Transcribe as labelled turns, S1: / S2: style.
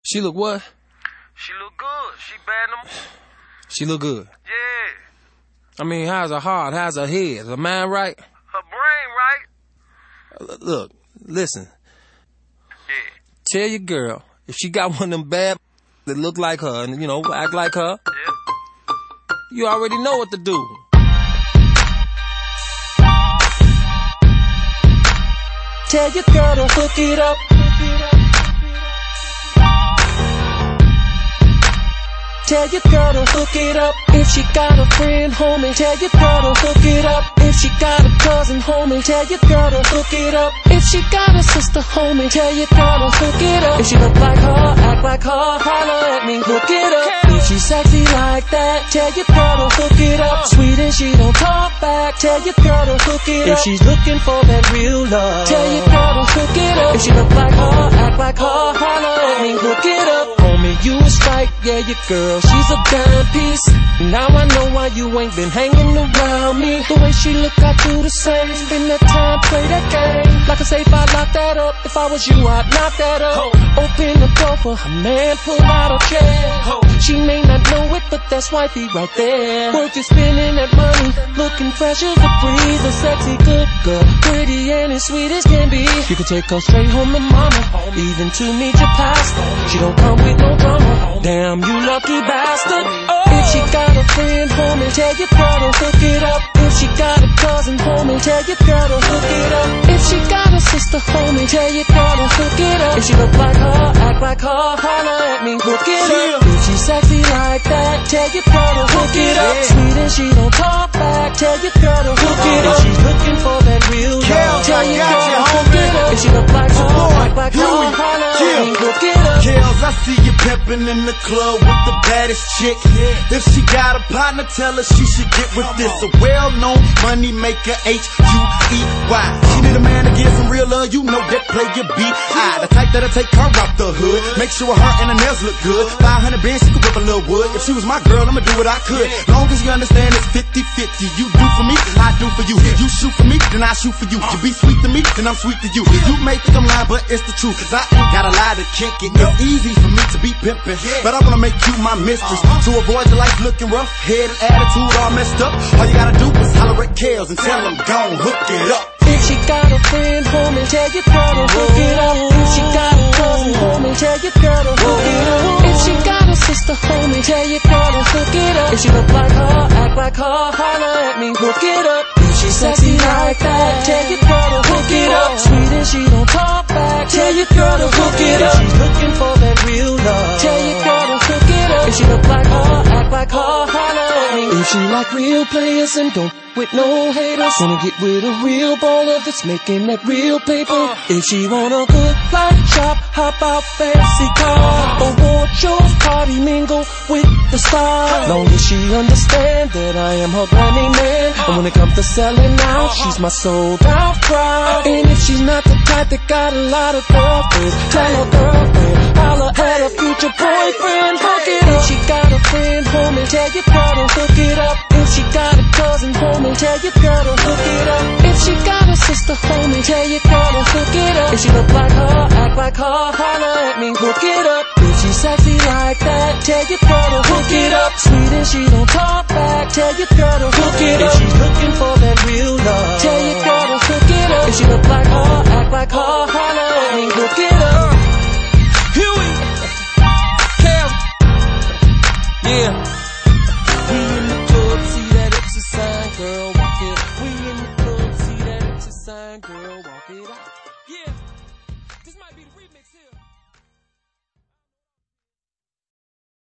S1: She look what?
S2: She look good. She bad them.
S1: She look good.
S2: Yeah.
S1: I mean, how's her heart? How's her head? Her mind right?
S2: Her brain right.
S1: Look, listen.
S2: Yeah.
S1: Tell your girl, if she got one of them bad that look like her and, act like her,
S2: Yeah.
S1: you already know what to do.
S3: Tell your girl to hook it up. Tell your girl to hook it up. If she got a friend, homie, tell your girl to hook it up. If she got a cousin, homie, tell your girl to hook it up. If she got a sister, homie, tell your girl to hook it up. If she look like her, act like her, holler at me, hook it up. If she sexy like that, tell your girl to hook it up. Sweet and she don't talk back, tell your girl to hook it up. If she's looking for that real love, tell your girl to hook it up. If she look like her, act like her, holler at me, hook it up. Homie, you was right, yeah, your girl, she's a dime piece. Now I know why you ain't been hanging around me. The way she look, I do the same. Spend that time, play that game. Like I say, if I lock that up, if I was you, I'd knock that up. Open the door for her man, pull out a chair. She may not know it, but that's wifey right there. Worth it spending that money, looking fresh as a breeze. A sexy good girl, pretty and as sweet as can be. You can take her straight home to mama, even to meet your pastor. She don't come with no drama. Damn, you lucky bastard. If she got a friend, homie, tell your girl to hook it up. If she got a cousin, homie, tell your girl to hook it up. If she got a sister, homie, tell your girl to hook it up. If she look like her, act like her, holler at me, hook it up. If she sexy like that, tell your girl to hook it up. Sweet and she don't talk back, tell your girl to hook it up. If she's looking for that real love, tell your girl to hook it up. If she look like her, act like her, holler at me, hook it up.
S4: Kels, I see you pimping in the club with the baddest chick. If she got a partner, tell her she should get with this. A well-known money maker, H-U-E-Y. She need a man to give some real love, you know that player B.I. The type that'll take her out the hood, make sure her and her nails look good. 500 bands, she could whip a little wood. If she was my girl, I'ma do what I could. Long as you understand it's 50-50. You do for me, I do for you. You shoot for me, then I shoot for you. You be sweet to me, then I'm sweet to you. You may think I'm lying, but it's the truth. Cause I ain't got a lie to kick it. It's easy for me to be pimpin', but I wanna make you my mistress. To avoid the life looking rough, head and attitude all messed up. All you gotta do is holler at Kels and tell them gon' hook it up.
S3: If she got a friend, homie, tell your girl to hook it up. If she got a cousin, homie, tell your girl to hook it up. If she got a sister, homie, tell your girl to hook it up. If she look like her, act like her, holler at me, hook it up. If she sexy like that, tell your girl to hook it up. Sweet and she don't talk back, tell your girl to hook it up. If she's looking for that real love, tell your girl to hook it up. If she look like her, act like her, holler at me. If she like real players and don't with no haters, wanna get with a real baller that's making that real paper. If she want a good life, shop, hop out fancy car, award shows, party, mingle with the stars. Long as she understand that I am her Grammy man, and when it comes to selling out, she's my sold out crowd. And if she's not the type that got a lot of girlfriends, tell her girlfriend, holler at her future boyfriend, hook it up. If she got a friend, homie, tell your girl to hook it up. If she got a cousin, homie, tell your girl to hook it up. If she got a sister, homie, tell your girl to hook it up. If she look like her, act like her, holler at me, hook it up. If she sexy like that, tell your girl to hook it up. Sweet and she don't talk back, tell your girl to hook it up. If she's looking for that real love, tell your girl to hook it up. If she look like her, act like her, holler at me, hook it up.
S1: Huey! Kels! Yeah. We in the club, see that exercise, girl, walk it. We in the club, see that exercise, girl.